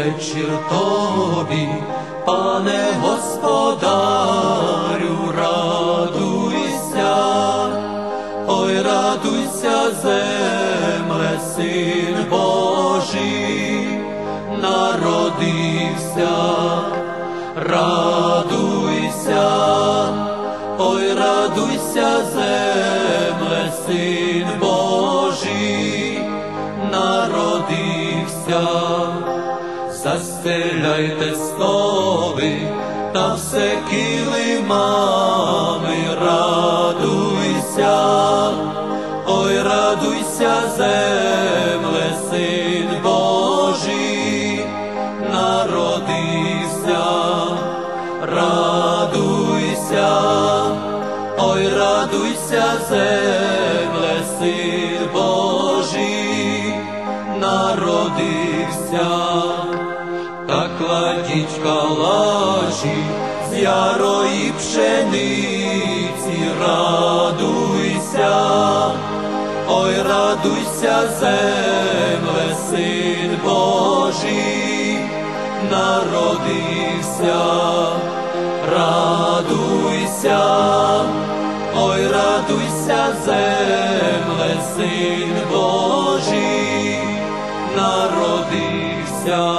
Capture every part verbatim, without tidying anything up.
вечір тобі, пане Господарю, радуйся, ой, радуйся, земле, Син Божий народився, радуйся, ой, радуйся, земле, Син Божий народився. Застеляйте столи та все килимами, радуйся, ой, радуйся, земле, Син Божий народився, радуйся, ой, радуйся, земле, Син Божий народився. Та кладіть калачі з ярої пшениці, радуйся, ой, радуйся, земле, Син Божий народився, радуйся, ой, радуйся, земле, Син Божий народився.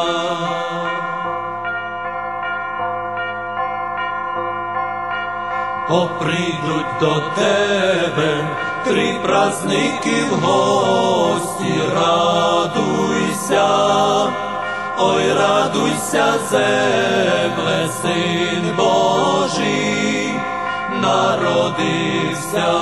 Бо прийдуть до тебе три празники в гості, радуйся, ой, радуйся, земле, Син Божий народився,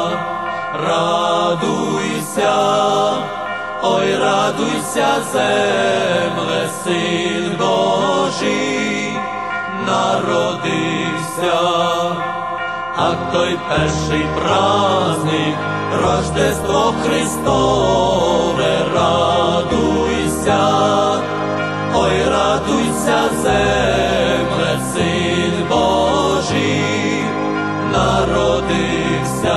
радуйся, ой, радуйся, земле, Син Божий народився. А той перший праздник, Рождество Христове, радуйся, ой, радуйся, земле, Син Божий народився,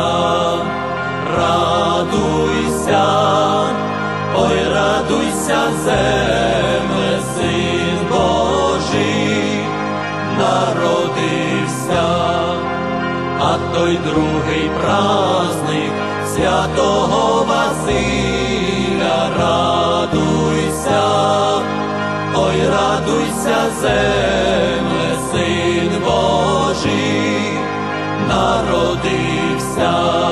радуйся, ой, радуйся, земле, Син Божий народився. А той другий праздник святого Василя, радуйся, ой, радуйся, земле, Син Божий народився,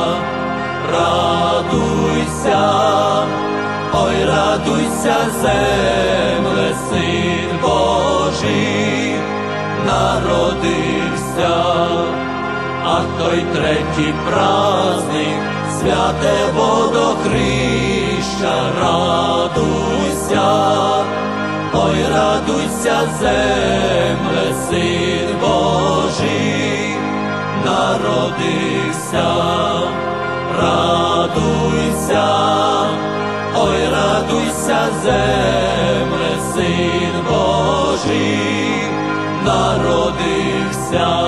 радуйся, ой, радуйся, земле, Син Божий народився. А той третій праздник святе водохреща, радуйся, ой, радуйся, земле, Син Божий народився, радуйся, ой, радуйся, земле, Син Божий народився.